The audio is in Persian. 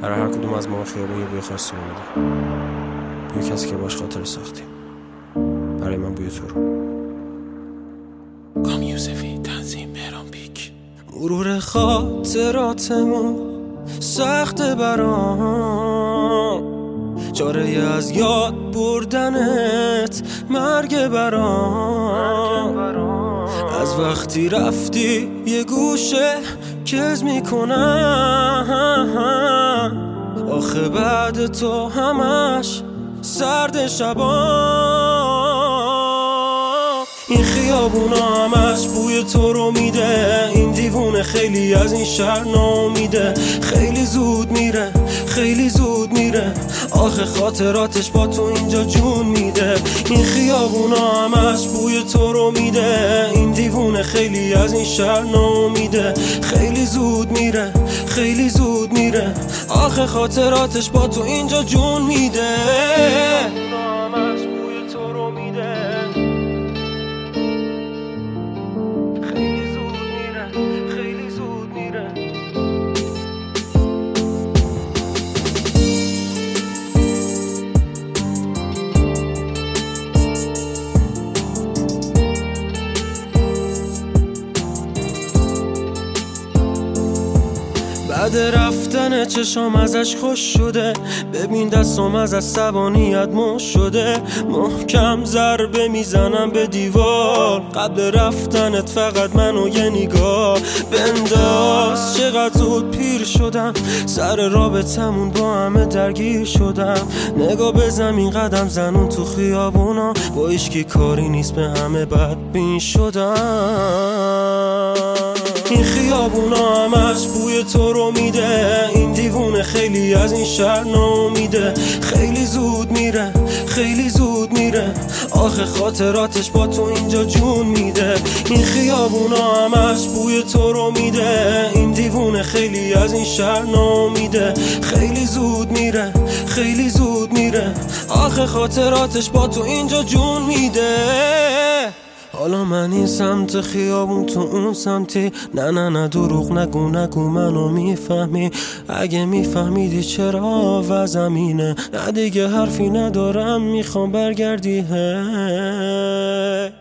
برای هر کدوم از ما خیابون یه بوی خاصی رو میده. بوی کسی که باش خاطره ساختیم. برای من بوی تو رو. کام یوسفی، تنظیم مهران پیک. مرور خاطراتمون سخته برام، چاره از یاد بردنت مرگ برام. از وقتی رفتی یه گوشه کز میکنم، آخه بعد تو همش سرد شبا. این خیابونا همش بوی تو رو میده، این دیوونه خیلی از این شهر ناامیده. خیلی زود میره، خیلی زود میره، آخه خاطراتش با تو اینجا جون میده. این خیابونا همش بوی تو رو میده، این دیوونه خیلی از این شهر ناامیده. خیلی زود میره، خیلی زود میره، آخه خاطراتش با تو اینجا جون میده. همش بوی تو رو میده، خیلی زود میره، خیلی زود میره. بعد رفتن چشام ازش خوش شده، ببین دستم از عصبانیت مش شده. محکم ضربه میزنم به دیوار، قبل رفتنت فقط منو یه نگاه بنداز. چقدر زود پیر شدم، سر رابطمون با همه درگیر شدم. نگاه به زمین قدم زنون تو خیابونا، با هیچکی کاری نیست به همه بدبین شدم. این خیابونا همش بوی تو رو میده، این دیوونه خیلی از این شهر ناامیده. خیلی زود میره، خیلی زود میره، آخه خاطراتش با تو اینجا جون میده. این خیابونا همش بوی تو رو میده، این دیوونه خیلی از این شهر ناامیده. خیلی زود میره، خیلی زود میره، آخه خاطراتش با تو اینجا جون میده. حالا من این سمت خیابون تو اون سمتی، نه نه نه دروغ نگو نگو منو میفهمی. اگه میفهمیدی چرا وضعم اینه، نه دیگه حرفی ندارم میخوام برگردی.